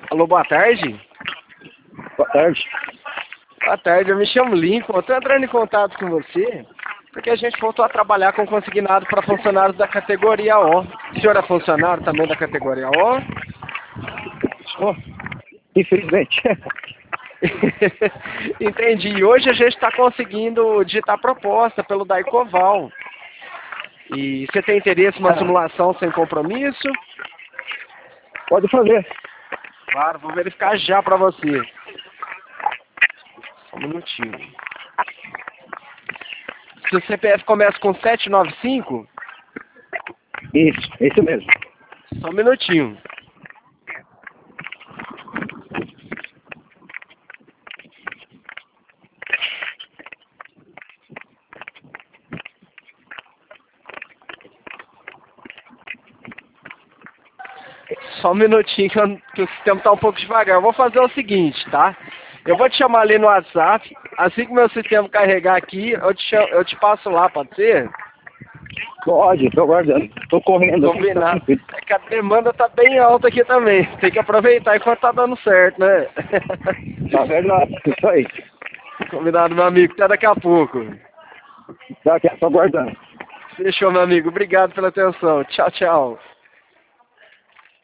Alô, boa tarde. Boa tarde. Boa tarde, eu me chamo Lincoln. Eu estou entrando em contato com você porque a gente voltou a trabalhar com consignado para funcionários da categoria O. O senhor é funcionário também da categoria O? Oh, infelizmente. Entendi. Hoje a gente está conseguindo digitar proposta pelo Daicoval. E você tem interesse em uma simulação sem compromisso? Pode fazer. Claro, vou verificar já para você. Só um minutinho. Seu CPF começa com 795? Isso mesmo. Só um minutinho. Só um minutinho que o sistema está um pouco devagar. Eu vou fazer o seguinte, tá? Eu vou te chamar ali no WhatsApp. Assim que o meu sistema carregar aqui, eu te passo lá, pode ser? Pode, tô aguardando. Tô correndo. Combinado. É que a demanda tá bem alta aqui também. Tem que aproveitar enquanto tá dando certo, né? Tá verdade, isso aí. Combinado, meu amigo. Até daqui a pouco. Tá aqui, tô aguardando. Fechou, meu amigo. Obrigado pela atenção. Tchau, tchau.